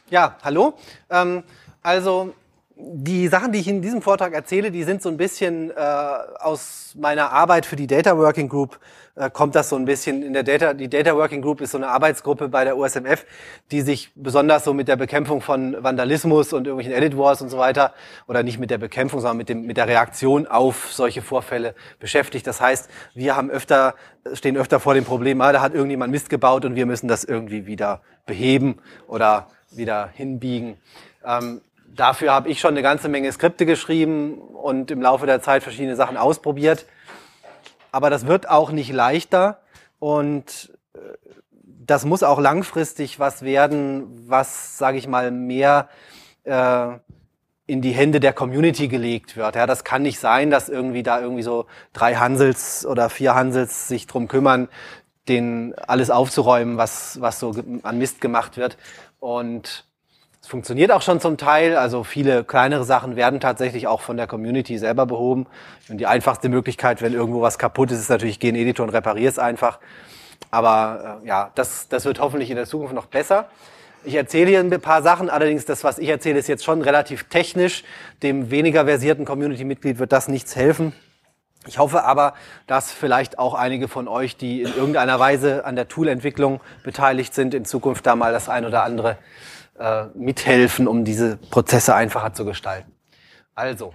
Ja, hallo. Also die Sachen, die ich in diesem Vortrag erzähle, die sind so ein bisschen aus meiner Arbeit für die Data Working Group, kommt das so ein bisschen in der die Data Working Group ist so eine Arbeitsgruppe bei der USMF, die sich besonders so mit der Bekämpfung von Vandalismus und irgendwelchen Edit Wars und so weiter, oder nicht mit der Bekämpfung, sondern mit der Reaktion auf solche Vorfälle beschäftigt. Das heißt, wir stehen öfter vor dem Problem, da hat irgendjemand Mist gebaut und wir müssen das irgendwie wieder beheben oder wieder hinbiegen. Dafür habe ich schon eine ganze Menge Skripte geschrieben und im Laufe der Zeit verschiedene Sachen ausprobiert. Aber das wird auch nicht leichter und das muss auch langfristig was werden, was, sage ich mal, mehr in die Hände der Community gelegt wird. Ja, das kann nicht sein, dass irgendwie so 3 Hansels oder 4 Hansels sich drum kümmern, denen alles aufzuräumen, was so an Mist gemacht wird. Und es funktioniert auch schon zum Teil, also viele kleinere Sachen werden tatsächlich auch von der Community selber behoben. Und die einfachste Möglichkeit, wenn irgendwo was kaputt ist, ist natürlich, geh in den Editor und reparier es einfach. Aber das wird hoffentlich in der Zukunft noch besser. Ich erzähle hier ein paar Sachen, allerdings das, was ich erzähle, ist jetzt schon relativ technisch. Dem weniger versierten Community-Mitglied wird das nichts helfen. Ich hoffe aber, dass vielleicht auch einige von euch, die in irgendeiner Weise an der Toolentwicklung beteiligt sind, in Zukunft da mal das ein oder andere mithelfen, um diese Prozesse einfacher zu gestalten. Also,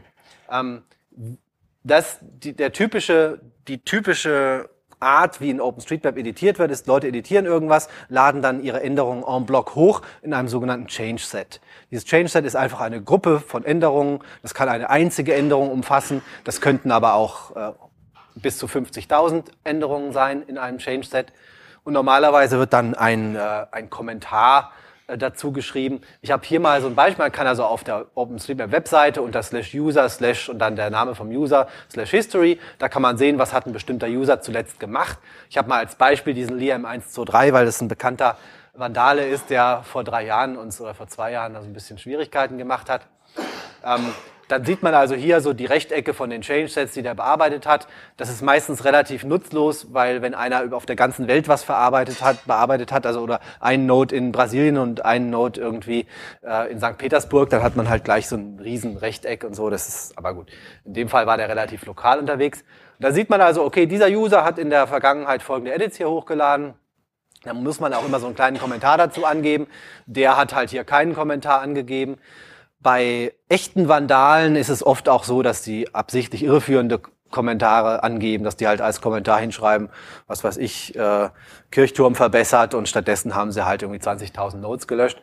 die typische Art, wie in OpenStreetMap editiert wird, ist, Leute editieren irgendwas, laden dann ihre Änderungen en bloc hoch in einem sogenannten Change-Set. Dieses Change-Set ist einfach eine Gruppe von Änderungen. Das kann eine einzige Änderung umfassen. Das könnten aber auch bis zu 50.000 Änderungen sein in einem Change-Set. Und normalerweise wird dann ein Kommentar dazu geschrieben. Ich habe hier mal so ein Beispiel, man kann also auf der OpenStreetMap-Webseite unter /user/ und dann der Name vom User /history, da kann man sehen, was hat ein bestimmter User zuletzt gemacht. Ich habe mal als Beispiel diesen Liam123, weil das ein bekannter Vandale ist, der vor 3 Jahren oder vor 2 Jahren also ein bisschen Schwierigkeiten gemacht hat. Dann sieht man also hier so die Rechtecke von den Change-Sets, die der bearbeitet hat. Das ist meistens relativ nutzlos, weil wenn einer auf der ganzen Welt was bearbeitet hat, also oder einen Node in Brasilien und einen Node irgendwie in St. Petersburg, dann hat man halt gleich so ein riesen Rechteck und so. Das ist aber gut. In dem Fall war der relativ lokal unterwegs. Und da sieht man also, okay, dieser User hat in der Vergangenheit folgende Edits hier hochgeladen. Da muss man auch immer so einen kleinen Kommentar dazu angeben. Der hat halt hier keinen Kommentar angegeben. Bei echten Vandalen ist es oft auch so, dass die absichtlich irreführende Kommentare angeben, dass die halt als Kommentar hinschreiben, was weiß ich, Kirchturm verbessert und stattdessen haben sie halt irgendwie 20.000 Nodes gelöscht.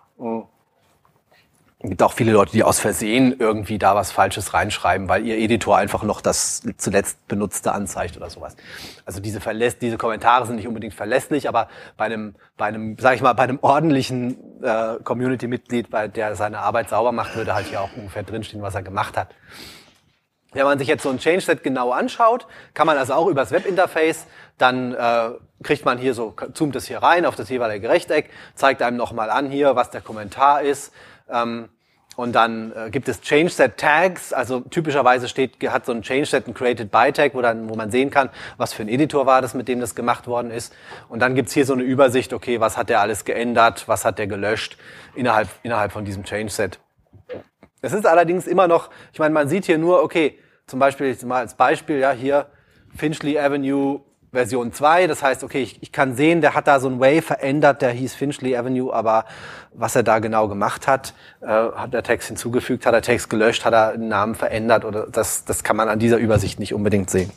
Es gibt auch viele Leute, die aus Versehen irgendwie da was Falsches reinschreiben, weil ihr Editor einfach noch das zuletzt Benutzte anzeigt oder sowas. Also diese Kommentare sind nicht unbedingt verlässlich, aber bei einem ordentlichen Community-Mitglied, der seine Arbeit sauber macht, würde halt hier auch ungefähr drinstehen, was er gemacht hat. Wenn man sich jetzt so ein Change-Set genau anschaut, kann man also auch übers Webinterface, dann kriegt man hier so, zoomt es hier rein auf das jeweilige Rechteck, zeigt einem nochmal an hier, was der Kommentar ist. Und dann gibt es Change-Set-Tags, also typischerweise hat so ein Change-Set ein Created-By-Tag, wo man sehen kann, was für ein Editor war das, mit dem das gemacht worden ist. Und dann gibt's hier so eine Übersicht, okay, was hat der alles geändert, was hat der gelöscht innerhalb von diesem Change-Set. Es ist allerdings immer noch, ich meine, man sieht hier nur, okay, zum Beispiel, mal als Beispiel, ja, hier Finchley Avenue Version 2, das heißt, okay, ich kann sehen, der hat da so ein Way verändert, der hieß Finchley Avenue, aber was er da genau gemacht hat, hat der Text hinzugefügt, hat er Text gelöscht, hat er einen Namen verändert oder das kann man an dieser Übersicht nicht unbedingt sehen.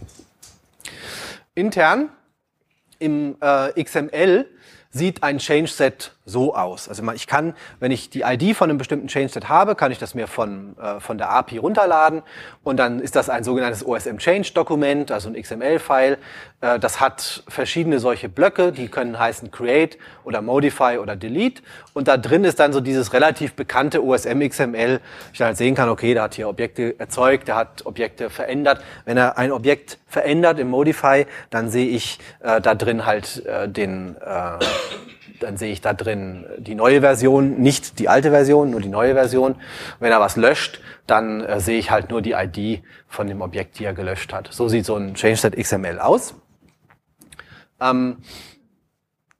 Intern im XML sieht ein Change-Set so aus. Also ich kann, wenn ich die ID von einem bestimmten Change-Set habe, kann ich das mir von der API runterladen und dann ist das ein sogenanntes OSM-Change-Dokument, also ein XML-File. Das hat verschiedene solche Blöcke, die können heißen Create oder Modify oder Delete und da drin ist dann so dieses relativ bekannte OSM-XML. Ich dann halt sehen kann, okay, der hat hier Objekte erzeugt, der hat Objekte verändert. Wenn er ein Objekt verändert im Modify, dann sehe ich da drin halt dann sehe ich da drin die neue Version, nicht die alte Version, nur die neue Version. Wenn er was löscht, dann sehe ich halt nur die ID von dem Objekt, die er gelöscht hat. So sieht so ein Change-Set XML aus.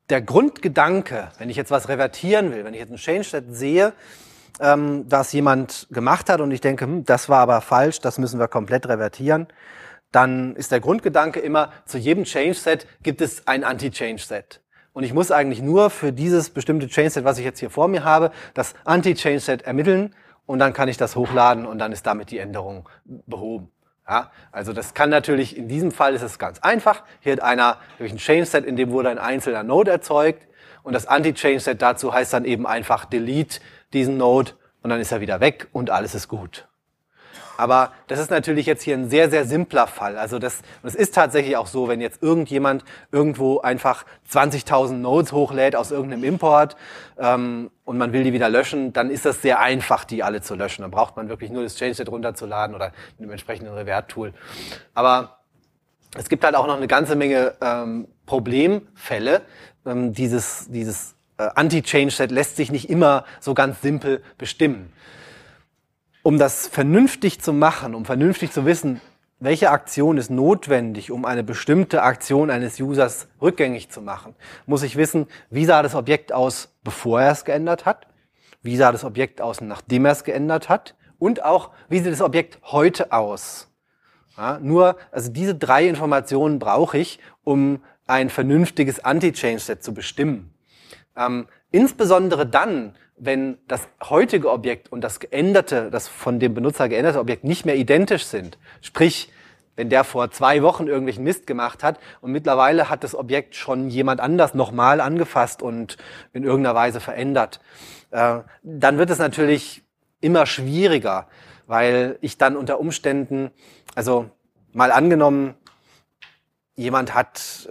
der Grundgedanke, wenn ich jetzt was revertieren will, wenn ich jetzt ein Change-Set sehe, das jemand gemacht hat und ich denke, das war aber falsch, das müssen wir komplett revertieren, dann ist der Grundgedanke immer, zu jedem Change-Set gibt es ein Anti-Change-Set. Und ich muss eigentlich nur für dieses bestimmte Change-Set, was ich jetzt hier vor mir habe, das Anti-Change-Set ermitteln und dann kann ich das hochladen und dann ist damit die Änderung behoben. Ja, also das kann natürlich, in diesem Fall ist es ganz einfach. Hier hat einer durch ein Change-Set, in dem wurde ein einzelner Node erzeugt und das Anti-Change-Set dazu heißt dann eben einfach delete diesen Node und dann ist er wieder weg und alles ist gut. Aber das ist natürlich jetzt hier ein sehr, sehr simpler Fall. Also das ist tatsächlich auch so, wenn jetzt irgendjemand irgendwo einfach 20.000 Nodes hochlädt aus irgendeinem Import und man will die wieder löschen, dann ist das sehr einfach, die alle zu löschen. Dann braucht man wirklich nur das Change-Set runterzuladen oder mit einem entsprechenden Revert-Tool. Aber es gibt halt auch noch eine ganze Menge Problemfälle. Dieses Anti-Change-Set lässt sich nicht immer so ganz simpel bestimmen. Um das vernünftig zu machen, um vernünftig zu wissen, welche Aktion ist notwendig, um eine bestimmte Aktion eines Users rückgängig zu machen, muss ich wissen, wie sah das Objekt aus, bevor er es geändert hat, wie sah das Objekt aus, nachdem er es geändert hat und auch, wie sieht das Objekt heute aus. Ja, also diese 3 Informationen brauche ich, um ein vernünftiges Anti-Change-Set zu bestimmen. Insbesondere dann, wenn das heutige Objekt und das geänderte, das von dem Benutzer geänderte Objekt nicht mehr identisch sind. Sprich, wenn der vor 2 Wochen irgendwelchen Mist gemacht hat und mittlerweile hat das Objekt schon jemand anders nochmal angefasst und in irgendeiner Weise verändert, dann wird es natürlich immer schwieriger, weil ich dann unter Umständen, also mal angenommen, jemand hat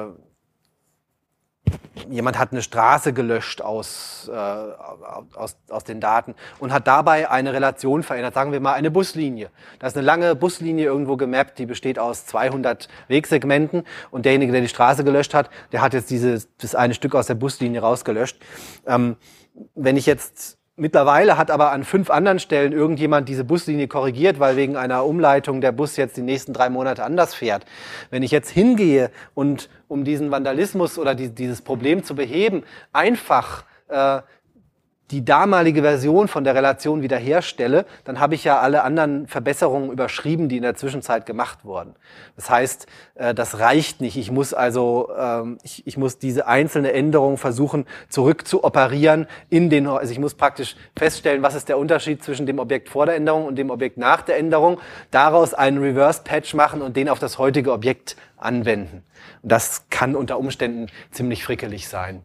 eine Straße gelöscht aus den Daten und hat dabei eine Relation verändert, sagen wir mal eine Buslinie. Da ist eine lange Buslinie irgendwo gemappt, die besteht aus 200 Wegsegmenten und derjenige, der die Straße gelöscht hat, der hat jetzt das eine Stück aus der Buslinie rausgelöscht. Wenn ich jetzt mittlerweile hat aber an 5 anderen Stellen irgendjemand diese Buslinie korrigiert, weil wegen einer Umleitung der Bus jetzt die nächsten 3 Monate anders fährt. Wenn ich jetzt hingehe und um diesen Vandalismus oder dieses Problem zu beheben, einfach die damalige Version von der Relation wiederherstelle, dann habe ich ja alle anderen Verbesserungen überschrieben, die in der Zwischenzeit gemacht wurden. Das heißt, das reicht nicht. Ich muss also, ich muss diese einzelne Änderung versuchen zurück zu operieren also ich muss praktisch feststellen, was ist der Unterschied zwischen dem Objekt vor der Änderung und dem Objekt nach der Änderung, daraus einen Reverse-Patch machen und den auf das heutige Objekt anwenden. Und das kann unter Umständen ziemlich frickelig sein.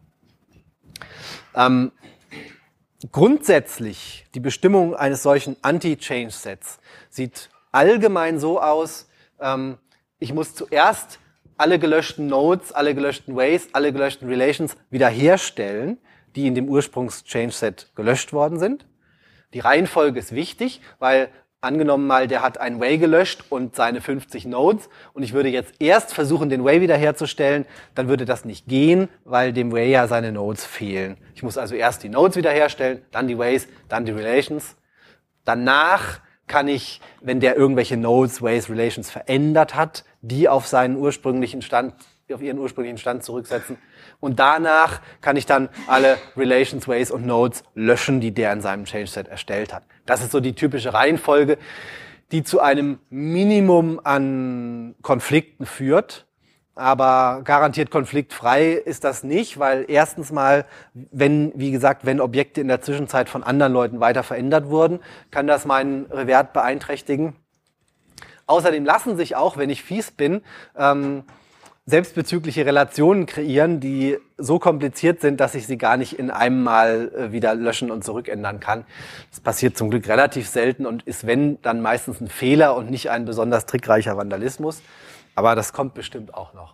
Grundsätzlich, die Bestimmung eines solchen Anti-Change-Sets sieht allgemein so aus, ich muss zuerst alle gelöschten Nodes, alle gelöschten Ways, alle gelöschten Relations wiederherstellen, die in dem Ursprungs-Change-Set gelöscht worden sind. Die Reihenfolge ist wichtig, weil angenommen mal, der hat ein Way gelöscht und seine 50 Nodes und ich würde jetzt erst versuchen, den Way wiederherzustellen, dann würde das nicht gehen, weil dem Way ja seine Nodes fehlen. Ich muss also erst die Nodes wiederherstellen, dann die Ways, dann die Relations. Danach kann ich, wenn der irgendwelche Nodes, Ways, Relations verändert hat, die auf ihren ursprünglichen Stand zurücksetzen. Und danach kann ich dann alle Relations, Ways und Nodes löschen, die der in seinem Change-Set erstellt hat. Das ist so die typische Reihenfolge, die zu einem Minimum an Konflikten führt. Aber garantiert konfliktfrei ist das nicht, weil erstens mal, wenn Objekte in der Zwischenzeit von anderen Leuten weiter verändert wurden, kann das meinen Revert beeinträchtigen. Außerdem lassen sich auch, wenn ich fies bin, selbstbezügliche Relationen kreieren, die so kompliziert sind, dass ich sie gar nicht in einem Mal wieder löschen und zurückändern kann. Das passiert zum Glück relativ selten und ist, wenn, dann meistens ein Fehler und nicht ein besonders trickreicher Vandalismus. Aber das kommt bestimmt auch noch.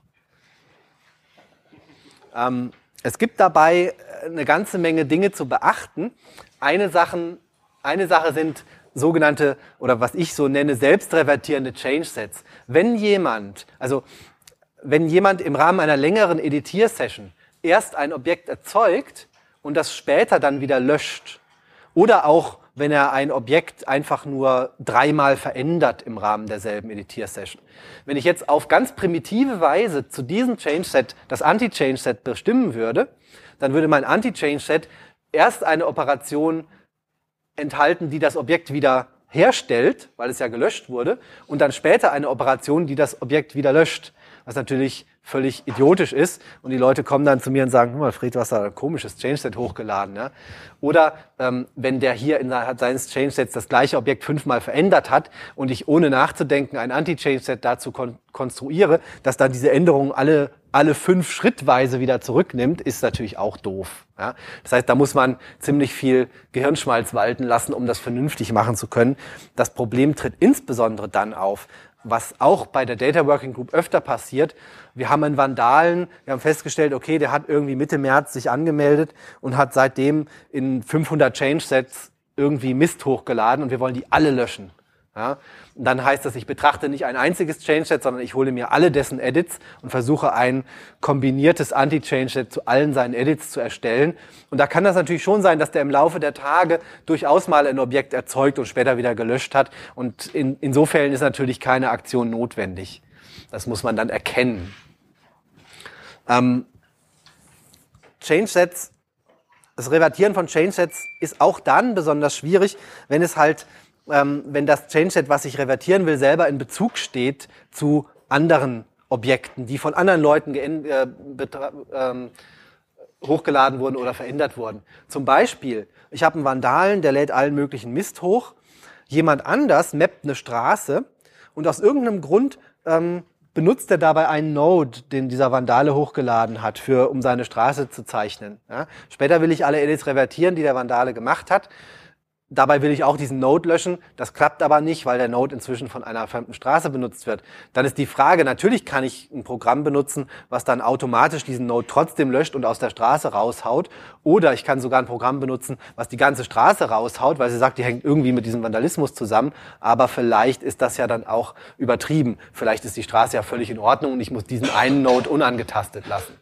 Es gibt dabei eine ganze Menge Dinge zu beachten. Eine Sache sind sogenannte, oder was ich so nenne, selbstrevertierende Change-Sets. Wenn jemand im Rahmen einer längeren Editier-Session erst ein Objekt erzeugt und das später dann wieder löscht oder auch wenn er ein Objekt einfach nur 3-mal verändert im Rahmen derselben Editiersession. Wenn ich jetzt auf ganz primitive Weise zu diesem Change-Set das Anti-Change-Set bestimmen würde, dann würde mein Anti-Change-Set erst eine Operation enthalten, die das Objekt wieder herstellt, weil es ja gelöscht wurde, und dann später eine Operation, die das Objekt wieder löscht, was natürlich völlig idiotisch ist. Und die Leute kommen dann zu mir und sagen, guck mal, Fred, du hast da ein komisches Change-Set hochgeladen. Ja? Oder wenn der hier innerhalb seines Change-Sets das gleiche Objekt 5-mal verändert hat und ich ohne nachzudenken ein Anti-Change-Set dazu konstruiere, dass dann diese Änderungen alle 5 schrittweise wieder zurücknimmt, ist natürlich auch doof. Ja? Das heißt, da muss man ziemlich viel Gehirnschmalz walten lassen, um das vernünftig machen zu können. Das Problem tritt insbesondere dann auf, was auch bei der Data Working Group öfter passiert. Wir haben einen Vandalen, wir haben festgestellt, okay, der hat irgendwie Mitte März sich angemeldet und hat seitdem in 500 Change-Sets irgendwie Mist hochgeladen und wir wollen die alle löschen. Ja? Und dann heißt das, ich betrachte nicht ein einziges Change-Set, sondern ich hole mir alle dessen Edits und versuche ein kombiniertes Anti-Change-Set zu allen seinen Edits zu erstellen. Und da kann das natürlich schon sein, dass der im Laufe der Tage durchaus mal ein Objekt erzeugt und später wieder gelöscht hat. Und in so Fällen ist natürlich keine Aktion notwendig. Das muss man dann erkennen. Change-Sets, das Revertieren von Change-Sets ist auch dann besonders schwierig, wenn es halt wenn das Change-Set, was ich revertieren will, selber in Bezug steht zu anderen Objekten, die von anderen Leuten hochgeladen wurden oder verändert wurden. Zum Beispiel, ich habe einen Vandalen, der lädt allen möglichen Mist hoch. Jemand anders mappt eine Straße und aus irgendeinem Grund benutzt er dabei einen Node, den dieser Vandale hochgeladen hat, um seine Straße zu zeichnen. Ja? Später will ich alle Edits revertieren, die der Vandale gemacht hat. Dabei will ich auch diesen Node löschen. Das klappt aber nicht, weil der Node inzwischen von einer fremden Straße benutzt wird. Dann ist die Frage, natürlich kann ich ein Programm benutzen, was dann automatisch diesen Node trotzdem löscht und aus der Straße raushaut. Oder ich kann sogar ein Programm benutzen, was die ganze Straße raushaut, weil sie sagt, die hängt irgendwie mit diesem Vandalismus zusammen. Aber vielleicht ist das ja dann auch übertrieben. Vielleicht ist die Straße ja völlig in Ordnung und ich muss diesen einen Node unangetastet lassen.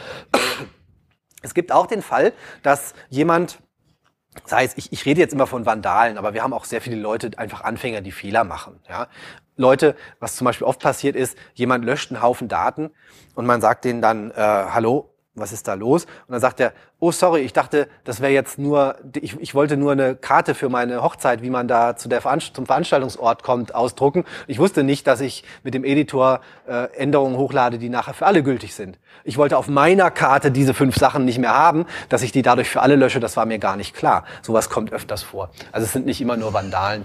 Es gibt auch den Fall, dass jemand... Das heißt, ich rede jetzt immer von Vandalen, aber wir haben auch sehr viele Leute, einfach Anfänger, die Fehler machen. Ja? Leute, was zum Beispiel oft passiert ist, jemand löscht einen Haufen Daten und man sagt denen dann, hallo, was ist da los? Und dann sagt er, oh sorry, ich dachte, das wäre jetzt nur, ich wollte nur eine Karte für meine Hochzeit, wie man da zum Veranstaltungsort kommt, ausdrucken. Ich wusste nicht, dass ich mit dem Editor Änderungen hochlade, die nachher für alle gültig sind. Ich wollte auf meiner Karte diese 5 Sachen nicht mehr haben, dass ich die dadurch für alle lösche, das war mir gar nicht klar. Sowas kommt öfters vor. Also es sind nicht immer nur Vandalen.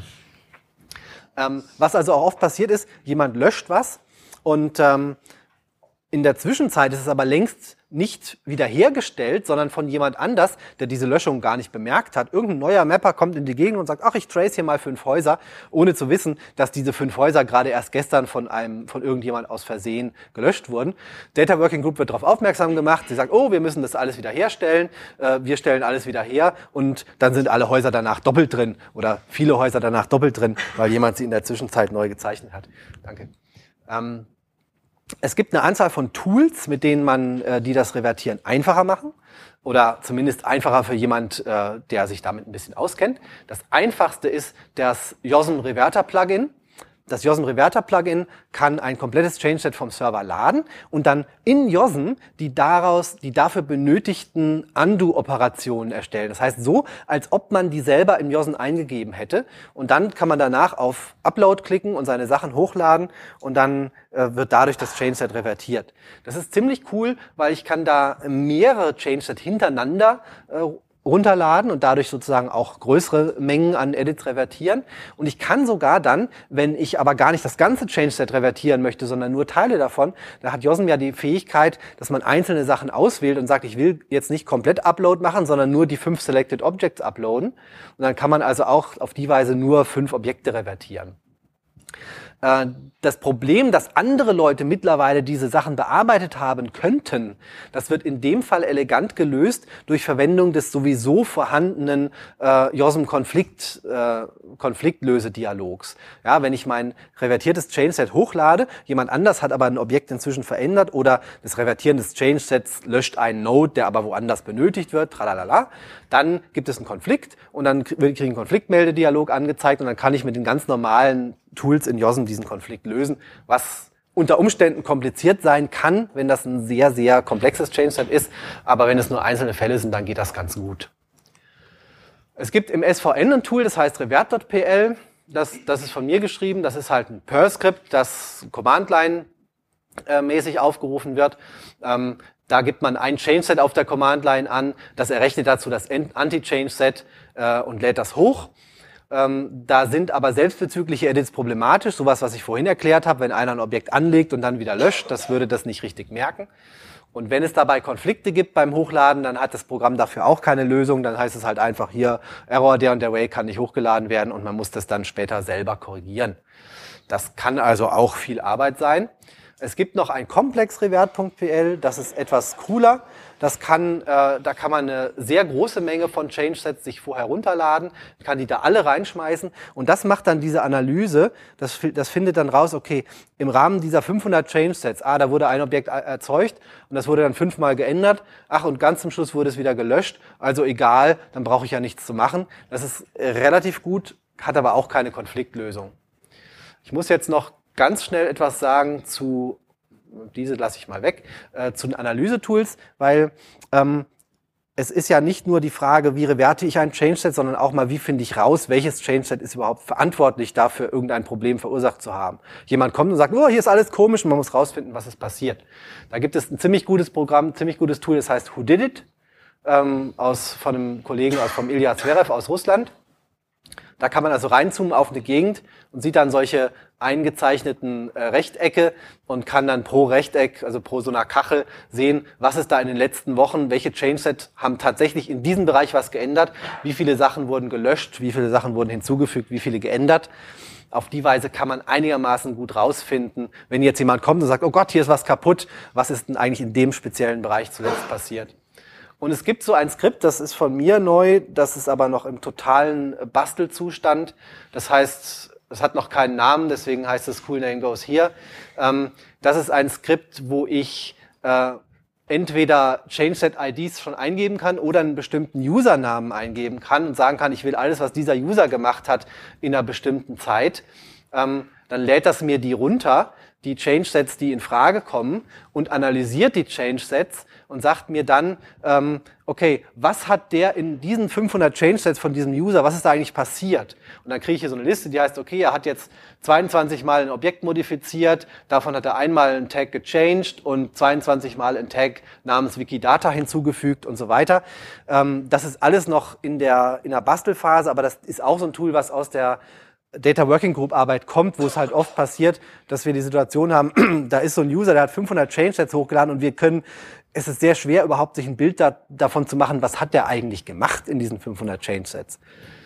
Was also auch oft passiert ist, jemand löscht was und in der Zwischenzeit ist es aber längst nicht wiederhergestellt, sondern von jemand anders, der diese Löschung gar nicht bemerkt hat. Irgendein neuer Mapper kommt in die Gegend und sagt, ach, ich trace hier mal 5 Häuser, ohne zu wissen, dass diese 5 Häuser gerade erst gestern von irgendjemand aus Versehen gelöscht wurden. Data Working Group wird darauf aufmerksam gemacht. Sie sagt, oh, wir müssen das alles wieder herstellen. Wir stellen alles wieder her und dann sind alle Häuser danach doppelt drin oder viele Häuser danach doppelt drin, weil jemand sie in der Zwischenzeit neu gezeichnet hat. Danke. Es gibt eine Anzahl von Tools, mit denen man die das Revertieren einfacher machen oder zumindest einfacher für jemand, der sich damit ein bisschen auskennt. Das einfachste ist das YOSM Reverter Plugin. Das YOSM Reverter Plugin kann ein komplettes Change-Set vom Server laden und dann in YOSM die dafür benötigten Undo-Operationen erstellen. Das heißt so, als ob man die selber im YOSM eingegeben hätte. Und dann kann man danach auf Upload klicken und seine Sachen hochladen und dann wird dadurch das Change-Set revertiert. Das ist ziemlich cool, weil ich kann da mehrere Change-Set hintereinander runterladen und dadurch sozusagen auch größere Mengen an Edits revertieren. Und ich kann sogar dann, wenn ich aber gar nicht das ganze Change-Set revertieren möchte, sondern nur Teile davon, da hat YOSM ja die Fähigkeit, dass man einzelne Sachen auswählt und sagt, ich will jetzt nicht komplett Upload machen, sondern nur die 5 Selected Objects uploaden. Und dann kann man also auch auf die Weise nur 5 Objekte revertieren. Das Problem, dass andere Leute mittlerweile diese Sachen bearbeitet haben könnten, das wird in dem Fall elegant gelöst durch Verwendung des sowieso vorhandenen JOSM-Konfliktlösedialogs. Ja, wenn ich mein revertiertes Change-Set hochlade, jemand anders hat aber ein Objekt inzwischen verändert oder das Revertieren des Change-Sets löscht einen Node, der aber woanders benötigt wird, tralalala, dann gibt es einen Konflikt und dann kriege ich einen Konfliktmeldedialog angezeigt und dann kann ich mit den ganz normalen Tools in JOSM diesen Konflikt lösen, was unter Umständen kompliziert sein kann, wenn das ein sehr, sehr komplexes Change-Set ist, aber wenn es nur einzelne Fälle sind, dann geht das ganz gut. Es gibt im SVN ein Tool, das heißt revert.pl, das ist von mir geschrieben, das ist halt ein Perl-Skript, das Command-Line-mäßig aufgerufen wird. Da gibt man ein Change-Set auf der Command-Line an, das errechnet dazu das Anti-Change-Set und lädt das hoch. Da sind aber selbstbezügliche Edits problematisch, sowas, was ich vorhin erklärt habe, wenn einer ein Objekt anlegt und dann wieder löscht, das würde das nicht richtig merken. Und wenn es dabei Konflikte gibt beim Hochladen, dann hat das Programm dafür auch keine Lösung, dann heißt es halt einfach hier, Error, der und der Way kann nicht hochgeladen werden und man muss das dann später selber korrigieren. Das kann also auch viel Arbeit sein. Es gibt noch ein Komplex-Revert.pl, das ist etwas cooler. Da kann man eine sehr große Menge von Change-Sets sich vorher runterladen, kann die da alle reinschmeißen und das macht dann diese Analyse, das findet dann raus, okay, im Rahmen dieser 500 Change-Sets, da wurde ein Objekt erzeugt und das wurde dann 5-mal geändert, und ganz zum Schluss wurde es wieder gelöscht, also egal, dann brauche ich ja nichts zu machen. Das ist relativ gut, hat aber auch keine Konfliktlösung. Ich muss jetzt noch ganz schnell etwas sagen zu, diese lasse ich mal weg, zu den Analyse-Tools, weil es ist ja nicht nur die Frage, wie reverte ich ein Change-Set, sondern auch mal, wie finde ich raus, welches Change-Set ist überhaupt verantwortlich dafür, irgendein Problem verursacht zu haben. Jemand kommt und sagt, oh, hier ist alles komisch und man muss rausfinden, was ist passiert. Da gibt es ein ziemlich gutes Programm, ziemlich gutes Tool, das heißt Whodidit, von einem Kollegen vom Ilya Zverev aus Russland. Da kann man also reinzoomen auf eine Gegend und sieht dann solche eingezeichneten Rechtecke und kann dann pro Rechteck, also pro so einer Kachel, sehen, was ist da in den letzten Wochen, welche Changeset haben tatsächlich in diesem Bereich was geändert, wie viele Sachen wurden gelöscht, wie viele Sachen wurden hinzugefügt, wie viele geändert. Auf die Weise kann man einigermaßen gut rausfinden, wenn jetzt jemand kommt und sagt, oh Gott, hier ist was kaputt, was ist denn eigentlich in dem speziellen Bereich zuletzt passiert? Und es gibt so ein Skript, das ist von mir neu, das ist aber noch im totalen Bastelzustand. Das heißt, es hat noch keinen Namen, deswegen heißt es Cool Name Goes Here. Das ist ein Skript, wo ich entweder Change-Set-IDs schon eingeben kann oder einen bestimmten Usernamen eingeben kann und sagen kann, ich will alles, was dieser User gemacht hat, in einer bestimmten Zeit. Dann lädt das mir die runter, die Change-Sets, die in Frage kommen, und analysiert die Change-Sets und sagt mir dann, okay, was hat der in diesen 500 Change-Sets von diesem User, was ist da eigentlich passiert? Und dann kriege ich hier so eine Liste, die heißt, okay, er hat jetzt 22 Mal ein Objekt modifiziert, davon hat er einmal einen Tag gechanged und 22 Mal einen Tag namens Wikidata hinzugefügt und so weiter. Das ist alles noch in der Bastelphase, aber das ist auch so ein Tool, was aus der Data Working Group Arbeit kommt, wo es halt oft passiert, dass wir die Situation haben, da ist so ein User, der hat 500 Change-Sets hochgeladen und es ist sehr schwer, überhaupt sich ein Bild davon zu machen, was hat der eigentlich gemacht in diesen 500 Change-Sets.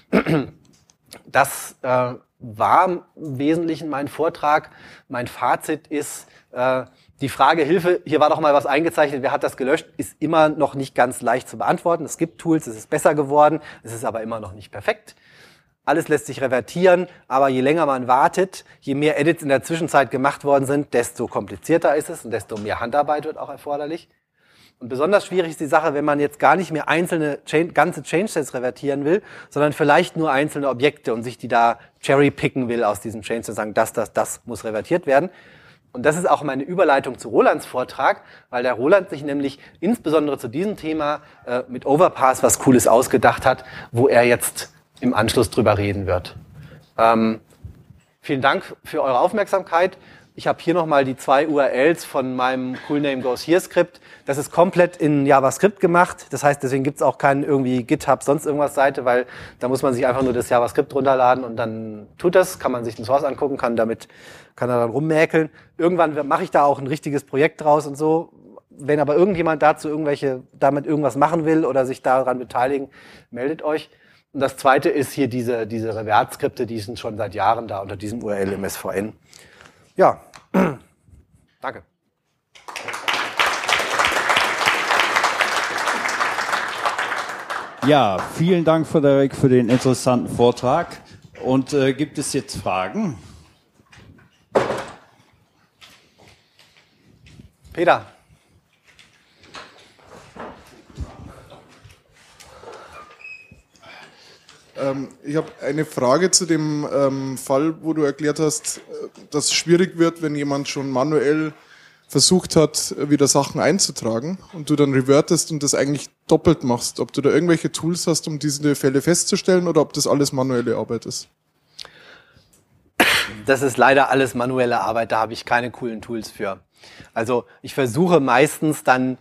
Das war im Wesentlichen mein Vortrag. Mein Fazit ist, die Frage, Hilfe, hier war doch mal was eingezeichnet, wer hat das gelöscht, ist immer noch nicht ganz leicht zu beantworten. Es gibt Tools, es ist besser geworden, es ist aber immer noch nicht perfekt. Alles lässt sich revertieren, aber je länger man wartet, je mehr Edits in der Zwischenzeit gemacht worden sind, desto komplizierter ist es und desto mehr Handarbeit wird auch erforderlich. Und besonders schwierig ist die Sache, wenn man jetzt gar nicht mehr ganze Change-Sets revertieren will, sondern vielleicht nur einzelne Objekte und sich die da cherry-picken will aus diesen Change-Sets, sagen, das muss revertiert werden. Und das ist auch meine Überleitung zu Rolands Vortrag, weil der Roland sich nämlich insbesondere zu diesem Thema mit Overpass was Cooles ausgedacht hat, wo er jetzt im Anschluss drüber reden wird. Vielen Dank für eure Aufmerksamkeit. Ich habe hier nochmal die 2 URLs von meinem Cool Name Goes Here Skript. Das ist komplett in JavaScript gemacht. Das heißt, deswegen gibt es auch keinen irgendwie GitHub sonst irgendwas Seite, weil da muss man sich einfach nur das JavaScript runterladen und dann tut das, kann man sich den Source angucken, kann er dann rummäkeln. Irgendwann mache ich da auch ein richtiges Projekt draus und so. Wenn aber irgendjemand damit irgendwas machen will oder sich daran beteiligen, meldet euch. Und das zweite ist hier diese Revert-Skripte, die sind schon seit Jahren da unter diesem URL im SVN. Ja, danke. Ja, vielen Dank, Frederik, für den interessanten Vortrag. Und gibt es jetzt Fragen? Peter. Ich habe eine Frage zu dem Fall, wo du erklärt hast, dass es schwierig wird, wenn jemand schon manuell versucht hat, wieder Sachen einzutragen und du dann revertest und das eigentlich doppelt machst. Ob du da irgendwelche Tools hast, um diese Fälle festzustellen oder ob das alles manuelle Arbeit ist? Das ist leider alles manuelle Arbeit, da habe ich keine coolen Tools für. Also ich versuche meistens dann,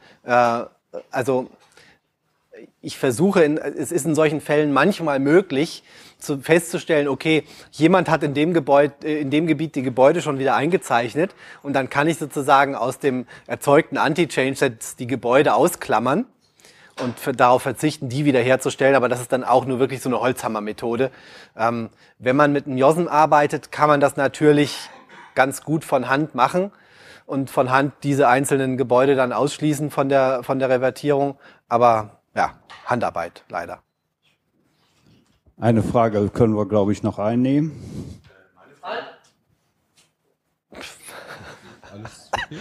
es ist in solchen Fällen manchmal möglich, festzustellen, okay, jemand hat in dem Gebiet die Gebäude schon wieder eingezeichnet und dann kann ich sozusagen aus dem erzeugten Anti-Change-Set die Gebäude ausklammern und darauf verzichten, die wiederherzustellen, aber das ist dann auch nur wirklich so eine Holzhammer-Methode. Wenn man mit einem JOSM arbeitet, kann man das natürlich ganz gut von Hand machen und von Hand diese einzelnen Gebäude dann ausschließen von der Revertierung, aber ja, Handarbeit, leider. Eine Frage können wir, glaube ich, noch einnehmen. Alles okay?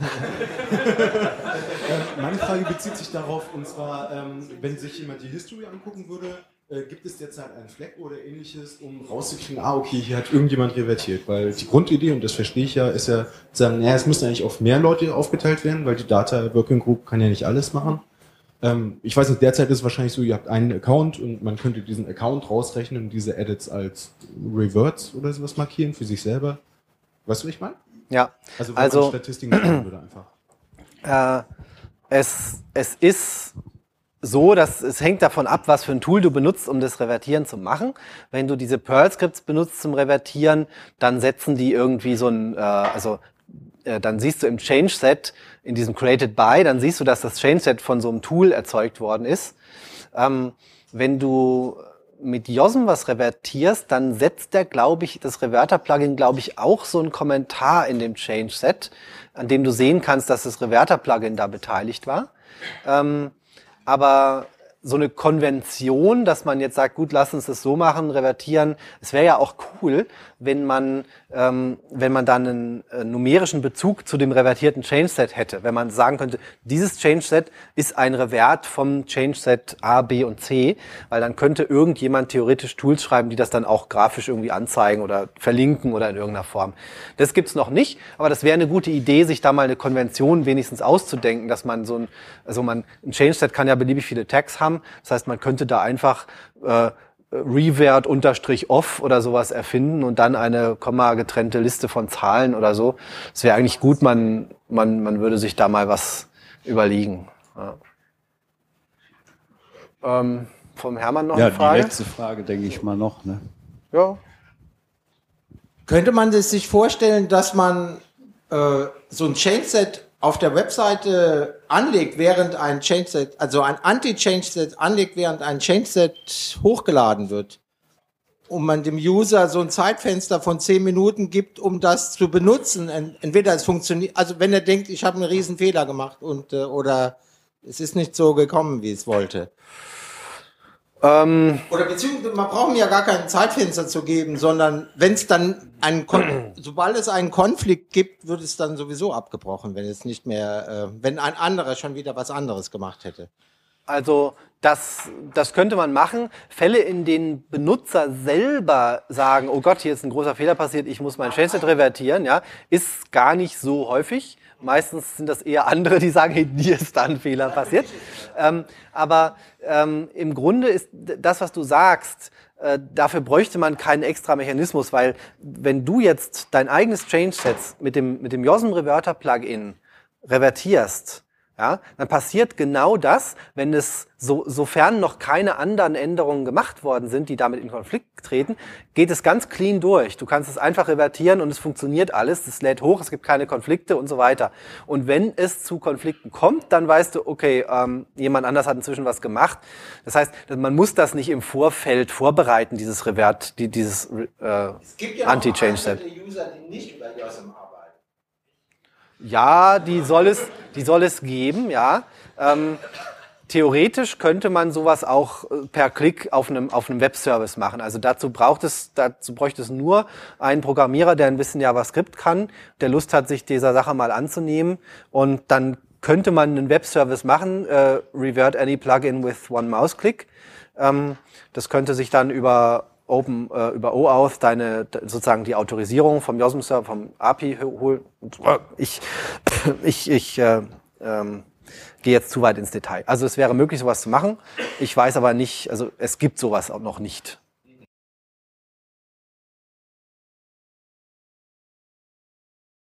Meine Frage bezieht sich darauf, und zwar, wenn sich jemand die History angucken würde, gibt es derzeit einen Flag oder ähnliches, um rauszukriegen, okay, hier hat irgendjemand revertiert, weil die Grundidee, und das verstehe ich ja, ist ja zu sagen, naja, es müssen eigentlich auf mehr Leute aufgeteilt werden, weil die Data Working Group kann ja nicht alles machen. Ich weiß nicht, derzeit ist es wahrscheinlich so, ihr habt einen Account und man könnte diesen Account rausrechnen und diese Edits als Reverts oder sowas markieren für sich selber. Weißt du, was ich meine? Ja. Also wenn man Statistiken machen würde einfach. Es ist so, dass es hängt davon ab, was für ein Tool du benutzt, um das Revertieren zu machen. Wenn du diese Perl-Scripts benutzt zum Revertieren, dann setzen die irgendwie so ein, dann siehst du im Change-Set, in diesem Created By, dann siehst du, dass das Change-Set von so einem Tool erzeugt worden ist. Wenn du mit JOSM was revertierst, dann setzt der, glaube ich, das Reverter-Plugin, glaube ich, auch so einen Kommentar in dem Change-Set, an dem du sehen kannst, dass das Reverter-Plugin da beteiligt war. Aber so eine Konvention, dass man jetzt sagt, gut, lass uns das so machen, revertieren. Es wäre ja auch cool, wenn man dann einen numerischen Bezug zu dem revertierten Change-Set hätte. Wenn man sagen könnte, dieses Change-Set ist ein Revert vom Change-Set A, B und C, weil dann könnte irgendjemand theoretisch Tools schreiben, die das dann auch grafisch irgendwie anzeigen oder verlinken oder in irgendeiner Form. Das gibt's noch nicht, aber das wäre eine gute Idee, sich da mal eine Konvention wenigstens auszudenken, dass man ein Change-Set kann ja beliebig viele Tags haben. Das heißt, man könnte da einfach Revert-off oder sowas erfinden und dann eine komma-getrennte Liste von Zahlen oder so. Es wäre eigentlich gut, man würde sich da mal was überlegen. Ja. Vom Hermann noch eine Frage? Ja, die letzte Frage, denke ich mal noch. Ne? Ja. Könnte man sich vorstellen, dass man so ein Change-Set auf der Webseite anlegt, während ein Change-Set, also ein Anti-Change-Set anlegt, während ein Change-Set hochgeladen wird? Und man dem User so ein Zeitfenster von 10 Minuten gibt, um das zu benutzen. Entweder es funktioniert, also wenn er denkt, ich habe einen riesen Fehler gemacht und oder es ist nicht so gekommen, wie es wollte. Oder beziehungsweise, man braucht mir ja gar kein Zeitfenster zu geben, sondern wenn es dann sobald es einen Konflikt gibt, wird es dann sowieso abgebrochen, wenn es nicht mehr, wenn ein anderer schon wieder was anderes gemacht hätte. Also das könnte man machen. Fälle, in denen Benutzer selber sagen, oh Gott, hier ist ein großer Fehler passiert, ich muss mein Change-Set revertieren, ja, ist gar nicht so häufig. Meistens sind das eher andere, die sagen, hey, dir ist da ein Fehler passiert. Aber im Grunde ist das, was du sagst, dafür bräuchte man keinen extra Mechanismus, weil wenn du jetzt dein eigenes Change-Set mit dem JOSM Reverter Plugin revertierst, ja, dann passiert genau das, wenn es sofern noch keine anderen Änderungen gemacht worden sind, die damit in Konflikt treten, geht es ganz clean durch. Du kannst es einfach revertieren und es funktioniert alles, es lädt hoch, es gibt keine Konflikte und so weiter. Und wenn es zu Konflikten kommt, dann weißt du, okay, jemand anders hat inzwischen was gemacht. Das heißt, man muss das nicht im Vorfeld vorbereiten, dieses dieses Anti-Change-Set. Es gibt ja noch User, die nicht über JOSM arbeiten. Ja, die soll es geben, ja. Theoretisch könnte man sowas auch per Klick auf einem Webservice machen. Also dazu bräuchte es nur einen Programmierer, der ein bisschen JavaScript kann, der Lust hat, sich dieser Sache mal anzunehmen. Und dann könnte man einen Webservice machen, revert any plugin with one mouse click. Das könnte sich dann über OAuth sozusagen die Autorisierung vom JOSM-Server, vom API holen. Ich gehe jetzt zu weit ins Detail. Also es wäre möglich, sowas zu machen. Ich weiß aber nicht, also es gibt sowas auch noch nicht.